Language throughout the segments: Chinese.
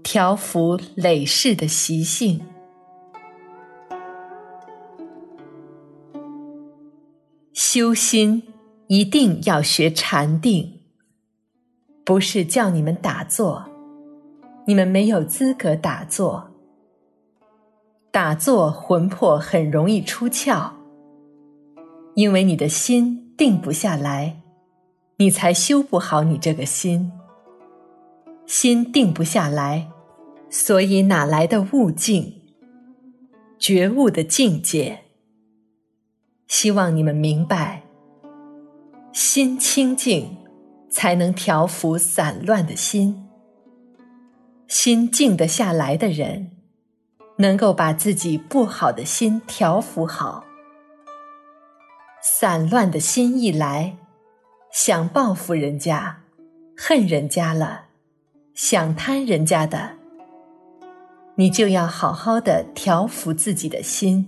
调伏累世的习性。修心一定要学禅定，不是叫你们打坐，你们没有资格打坐。打坐魂魄很容易出窍，因为你的心定不下来，你才修不好你这个心。心定不下来，所以哪来的悟境，觉悟的境界？希望你们明白，心清净才能调伏散乱的心。心静得下来的人，能够把自己不好的心调伏好。散乱的心一来，想报复人家，恨人家了，想贪人家的，你就要好好的调伏自己的心。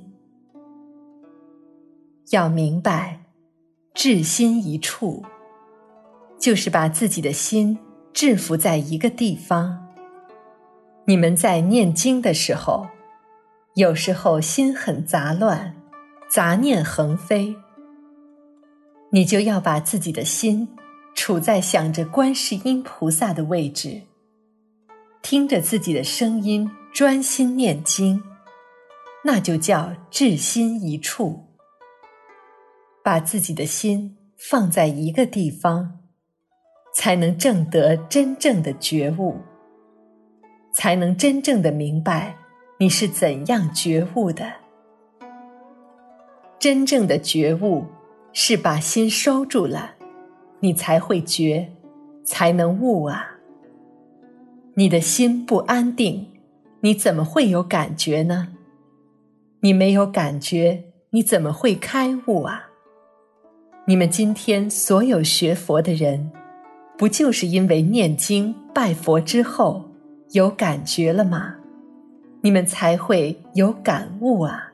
要明白，治心一处，就是把自己的心制服在一个地方。你们在念经的时候，有时候心很杂乱，杂念横飞，你就要把自己的心处在想着观世音菩萨的位置，听着自己的声音，专心念经，那就叫治心一处。把自己的心放在一个地方，才能证得真正的觉悟，才能真正的明白你是怎样觉悟的。真正的觉悟是把心收住了，你才会觉，才能悟啊。你的心不安定，你怎么会有感觉呢？你没有感觉，你怎么会开悟啊？你们今天所有学佛的人，不就是因为念经拜佛之后有感觉了吗？你们才会有感悟啊。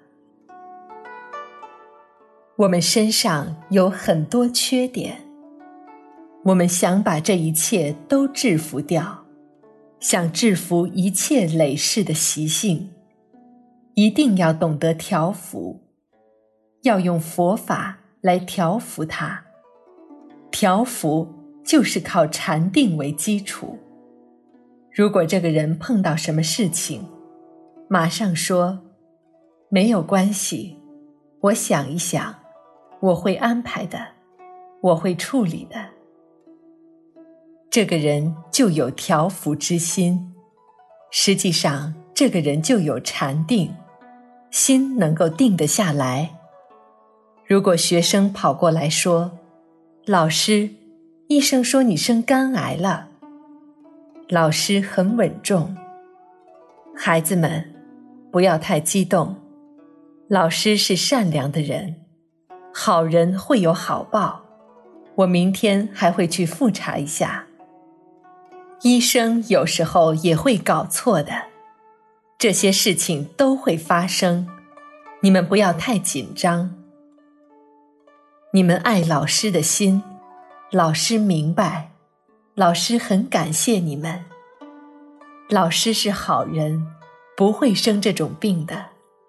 我们身上有很多缺点，我们想把这一切都制服掉，想制服一切累世的习性，一定要懂得调伏，要用佛法来调伏它。调伏就是靠禅定为基础。如果这个人碰到什么事情，马上说没有关系，我想一想，我会安排的，我会处理的，这个人就有调伏之心。实际上这个人就有禅定，心能够定得下来。如果学生跑过来说，老师，医生说你生肝癌了，老师很稳重，孩子们不要太激动，老师是善良的人，好人会有好报，我明天还会去复查一下。医生有时候也会搞错的，这些事情都会发生，你们不要太紧张。你们爱老师的心，老师明白，老师很感谢你们。老师是好人，不会生这种病的。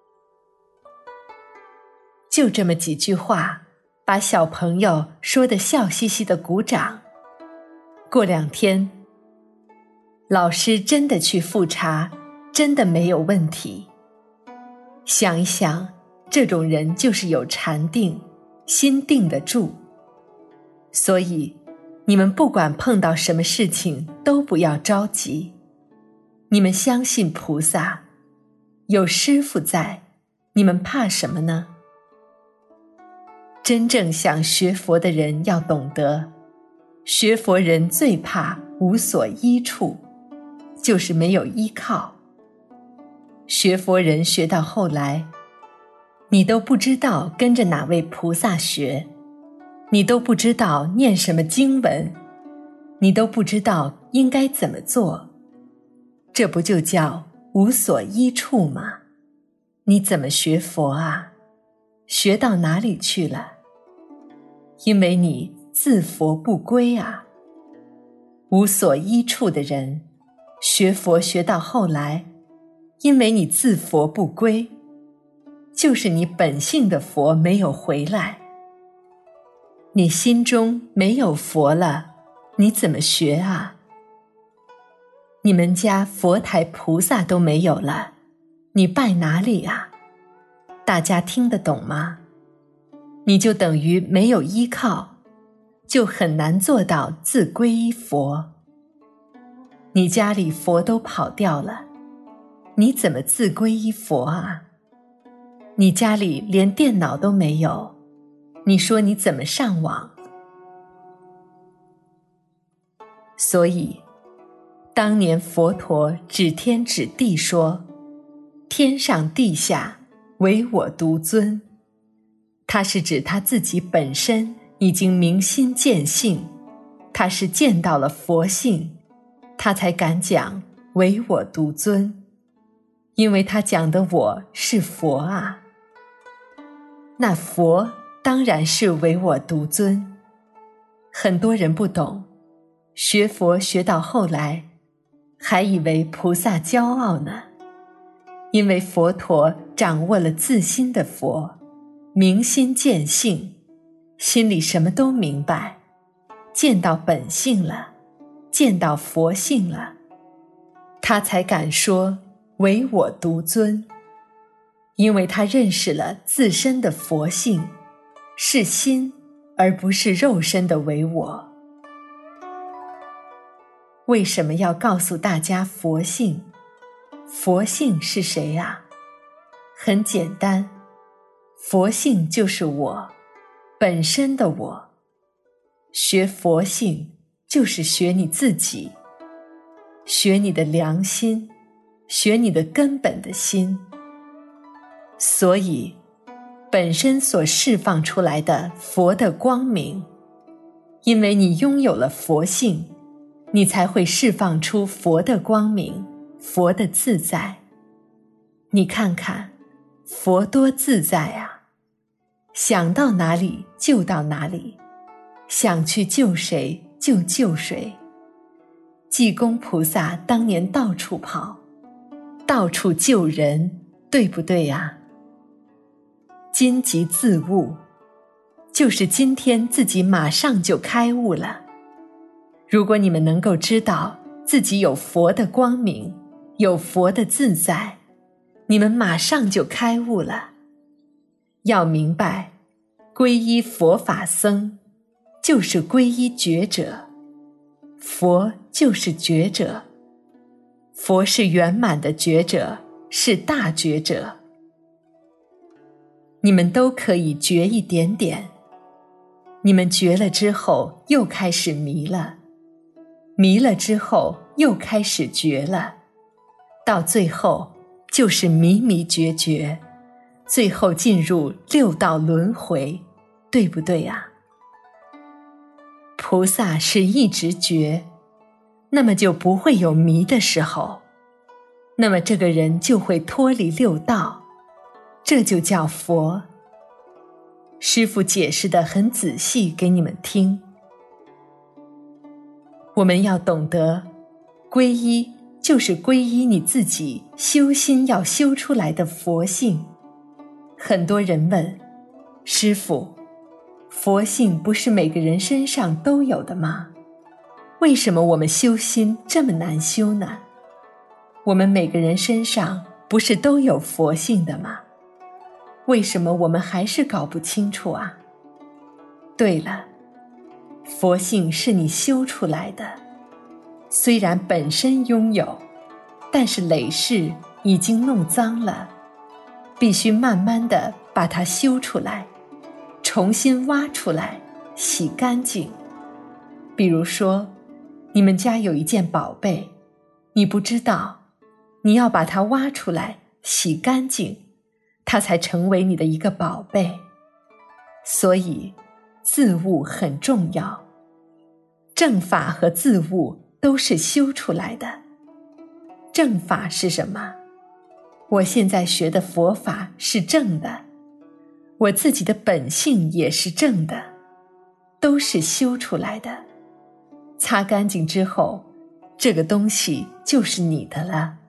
就这么几句话，把小朋友说得笑嘻嘻的鼓掌。过2天，老师真的去复查，真的没有问题。想一想，这种人就是有禅定，心定得住。所以你们不管碰到什么事情都不要着急，你们相信菩萨，有师父在，你们怕什么呢？真正想学佛的人要懂得，学佛人最怕无所依处，就是没有依靠。学佛人学到后来，你都不知道跟着哪位菩萨学，你都不知道念什么经文，你都不知道应该怎么做，这不就叫无所依处吗？你怎么学佛啊？学到哪里去了？因为你自佛不归啊。无所依处的人， 学佛学到后来，因为你自佛不归，就是你本性的佛没有回来。你心中没有佛了，你怎么学啊？你们家佛台菩萨都没有了，你拜哪里啊？大家听得懂吗？你就等于没有依靠，就很难做到自皈依佛。你家里佛都跑掉了，你怎么自皈依佛啊？你家里连电脑都没有，你说你怎么上网？所以当年佛陀指天指地说，天上地下唯我独尊，他是指他自己本身已经明心见性，他是见到了佛性，他才敢讲唯我独尊，因为他讲的我是佛啊。那佛当然是唯我独尊。很多人不懂，学佛学到后来还以为菩萨骄傲呢，因为佛陀掌握了自心的佛，明心见性，心里什么都明白，见到本性了，见到佛性了，他才敢说唯我独尊，因为他认识了自身的佛性，是心而不是肉身的唯我。为什么要告诉大家佛性？佛性是谁啊？很简单，佛性就是我，本身的我。学佛性就是学你自己，学你的良心，学你的根本的心。所以本身所释放出来的佛的光明，因为你拥有了佛性，你才会释放出佛的光明，佛的自在。你看看佛多自在啊，想到哪里就到哪里，想去救谁就救谁。济公菩萨当年到处跑，到处救人，对不对呀？今即自悟，就是今天自己马上就开悟了。如果你们能够知道自己有佛的光明，有佛的自在，你们马上就开悟了。要明白，皈依佛法僧，就是皈依觉者。佛就是觉者，佛是圆满的觉者，是大觉者。你们都可以觉一点点，你们觉了之后又开始迷了，迷了之后又开始觉了，到最后就是迷迷觉觉，最后进入六道轮回，对不对啊？菩萨是一直觉，那么就不会有迷的时候，那么这个人就会脱离六道，这就叫佛。师父解释得很仔细给你们听。我们要懂得，皈依就是皈依你自己修心要修出来的佛性。很多人问，师父，佛性不是每个人身上都有的吗？为什么我们修心这么难修呢？我们每个人身上不是都有佛性的吗？为什么我们还是搞不清楚啊？对了，佛性是你修出来的，虽然本身拥有，但是累世已经弄脏了，必须慢慢地把它修出来，重新挖出来，洗干净。比如说，你们家有一件宝贝，你不知道，你要把它挖出来，洗干净，它才成为你的一个宝贝。所以自悟很重要，正法和自悟都是修出来的。正法是什么？我现在学的佛法是正的，我自己的本性也是正的，都是修出来的。擦干净之后， 这个东西就是你的了。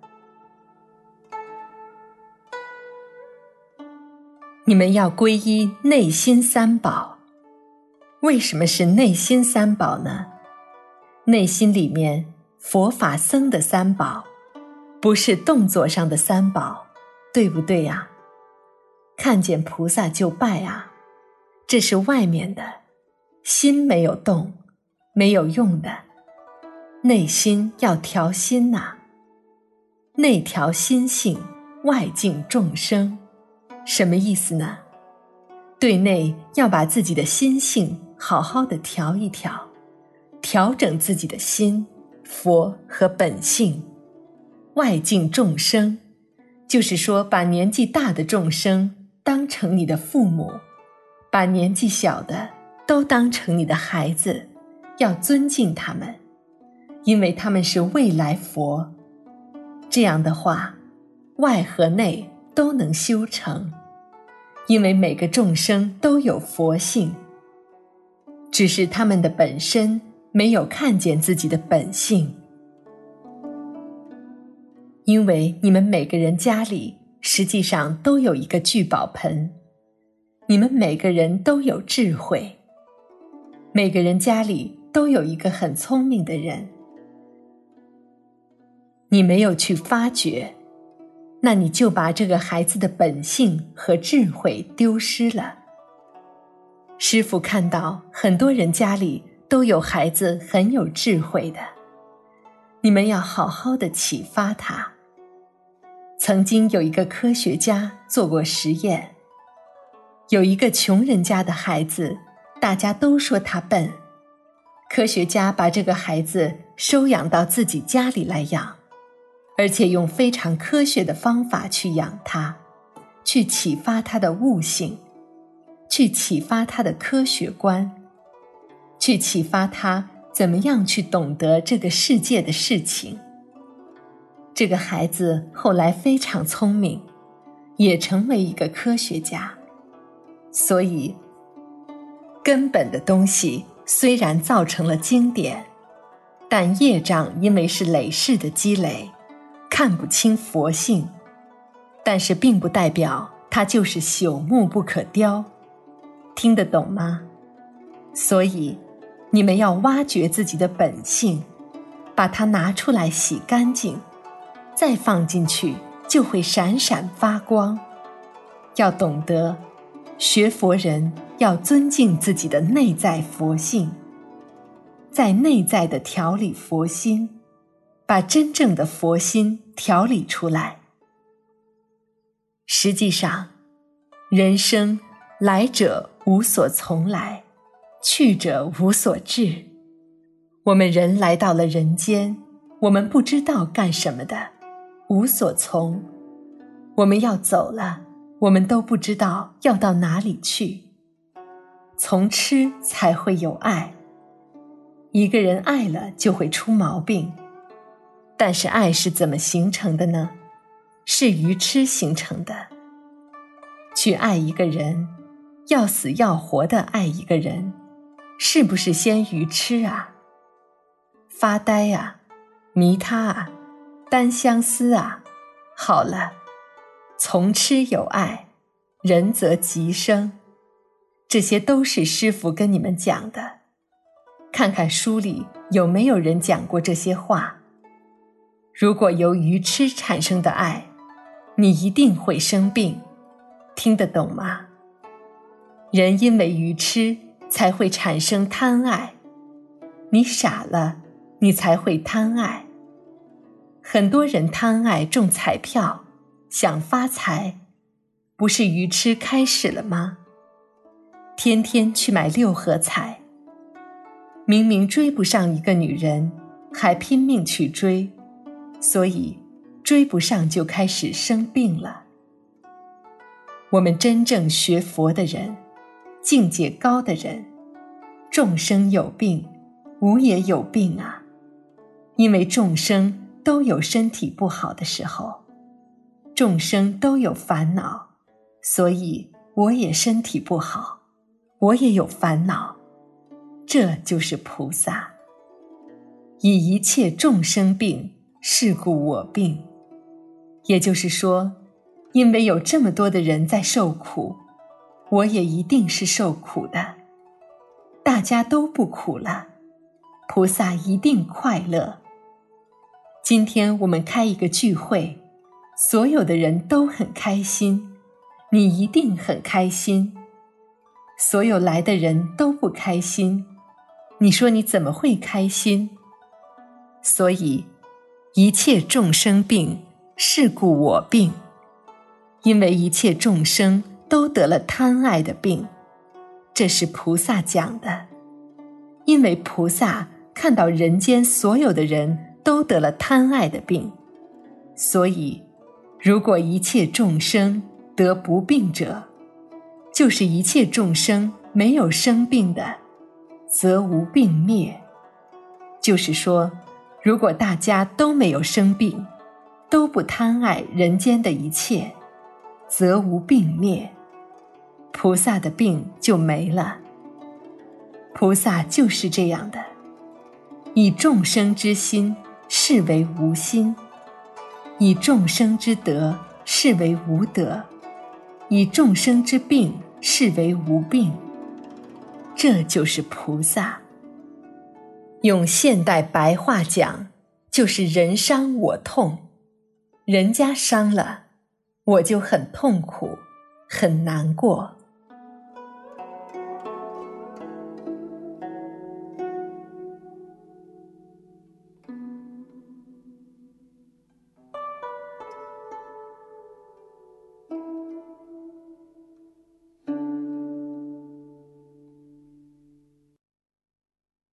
你们要皈依内心三宝。为什么是内心三宝呢？内心里面佛法僧的三宝，不是动作上的三宝，对不对呀？看见菩萨就拜啊，这是外面的，心没有动，没有用的。内心要调心呐，内调心性，外敬众生。什么意思呢？对内要把自己的心性好好的调一调，调整自己的心、佛和本性。外敬众生，就是说把年纪大的众生当成你的父母，把年纪小的都当成你的孩子，要尊敬他们，因为他们是未来佛。这样的话，外和内都能修成，因为每个众生都有佛性，只是他们的本身没有看见自己的本性。因为你们每个人家里实际上都有一个聚宝盆，你们每个人都有智慧，每个人家里都有一个很聪明的人，你没有去发掘，那你就把这个孩子的本性和智慧丢失了。师父看到很多人家里都有孩子很有智慧的，你们要好好的启发他。曾经有一个科学家做过实验，有一个穷人家的孩子，大家都说他笨，科学家把这个孩子收养到自己家里来养，而且用非常科学的方法去养他，去启发他的悟性，去启发他的科学观，去启发他怎么样去懂得这个世界的事情。这个孩子后来非常聪明，也成为一个科学家。所以根本的东西虽然造成了经典，但业障因为是累世的积累，看不清佛性，但是并不代表它就是朽木不可雕。听得懂吗？所以你们要挖掘自己的本性，把它拿出来洗干净，再放进去就会闪闪发光。要懂得，学佛人要尊敬自己的内在佛性，在内在的调理佛心，把真正的佛心调理出来。实际上，人生来者无所从来，去者无所至。我们人来到了人间，我们不知道干什么的，无所从。我们要走了，我们都不知道要到哪里去。从吃才会有爱，一个人爱了就会出毛病。但是爱是怎么形成的呢？是愚痴形成的。去爱一个人，要死要活的爱一个人，是不是先愚痴啊？发呆啊，迷他啊，单相思啊。好了，从痴有爱，人则吉生。这些都是师父跟你们讲的，看看书里有没有人讲过这些话。如果由愚痴产生的爱，你一定会生病，听得懂吗？人因为愚痴才会产生贪爱，你傻了，你才会贪爱。很多人贪爱中彩票，想发财，不是愚痴开始了吗？天天去买6合彩，明明追不上一个女人，还拼命去追，所以追不上就开始生病了。我们真正学佛的人，境界高的人，众生有病，无也有病啊。因为众生都有身体不好的时候，众生都有烦恼，所以我也身体不好，我也有烦恼，这就是菩萨。 以一切众生病，是故我病。也就是说，因为有这么多的人在受苦，我也一定是受苦的。大家都不苦了，菩萨一定快乐。今天我们开一个聚会，所有的人都很开心，你一定很开心。所有来的人都不开心，你说你怎么会开心？所以，一切众生病，是故我病。因为一切众生都得了贪爱的病，这是菩萨讲的。因为菩萨看到人间所有的人都得了贪爱的病，所以如果一切众生得不病者，就是一切众生没有生病的，则无病灭。就是说，如果大家都没有生病，都不贪爱人间的一切，则无病灭，菩萨的病就没了。菩萨就是这样的，以众生之心视为无心，以众生之德视为无德，以众生之病视为无病。这就是菩萨。用现代白话讲，就是人伤我痛，人家伤了，我就很痛苦，很难过。